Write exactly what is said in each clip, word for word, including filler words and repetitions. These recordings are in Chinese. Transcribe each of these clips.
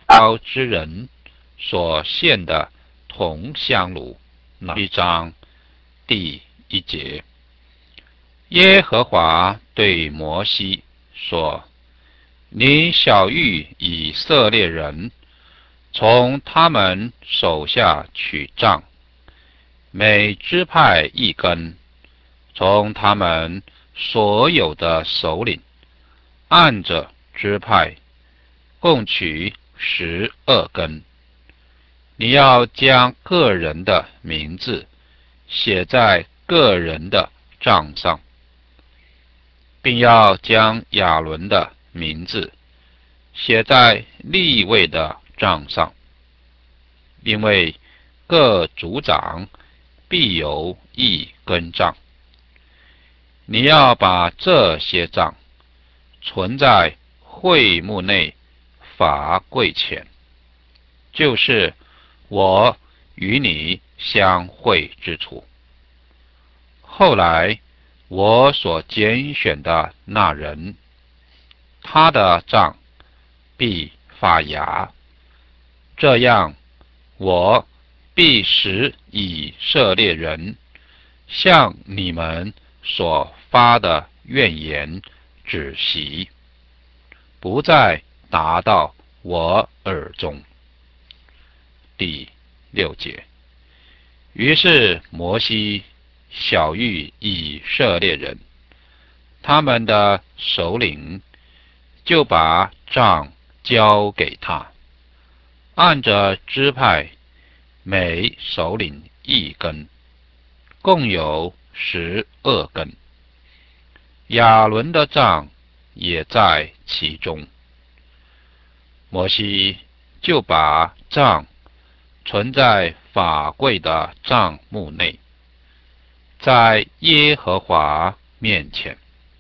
高之人所献的铜香炉。一章第一节，耶和华对摩西说：你晓谕以色列人，从他们手下取杖，每支派一根，从他们所有的首领，按着支派，共取十二根。你要将个人的名字写在个人的杖上，并要将亚伦的名字写在利未的杖上，因为各族长必有一根杖。你要把这些杖存在会幕内法柜前，就是我与你相会之处。后来我所拣选的那人，他的杖必发芽，这样我必使以色列人向你们所发的怨言止息，不再达到我耳中。第六节，于是摩西晓谕以色列人，他们的首领就把杖交给他，按着支派每首领一根，共有十二根。亚伦的杖也在其中。摩西就把杖存在法柜的帐幕内，在耶和华面前。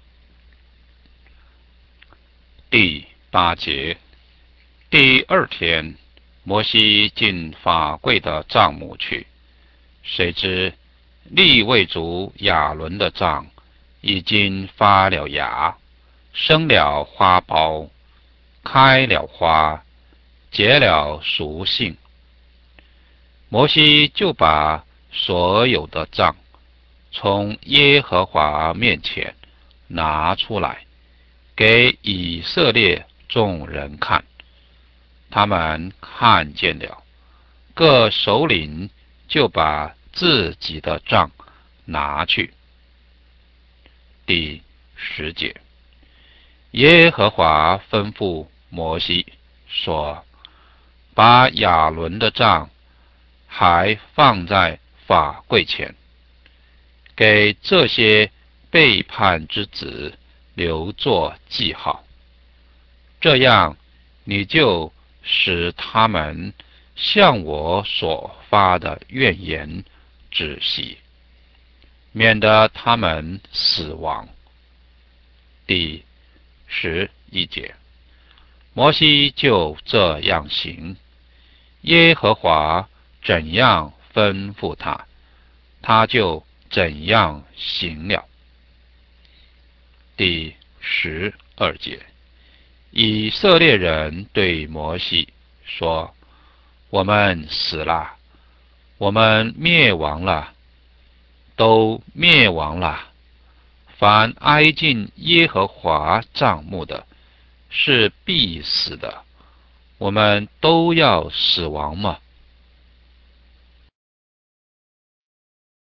第八节，第二天，摩西进法柜的帐幕去，谁知利未族亚伦的杖已经发了芽，生了花苞，开了花，结了熟杏。摩西就把所有的杖从耶和华面前拿出来，给以色列众人看。他们看见了，各首领就把自己的杖拿去。第十节，耶和华吩咐摩西说：把亚伦的杖还放在法柜前，给这些背叛之子留作记号，这样你就使他们向我所发的怨言止息，免得他们死亡。第十一节，摩西就这样行，耶和华怎样吩咐他，他就怎样行了。第十二节，以色列人对摩西说：我们死了，我们灭亡了，都灭亡了。凡挨近耶和华帐幕的，是必死的。我们都要死亡吗？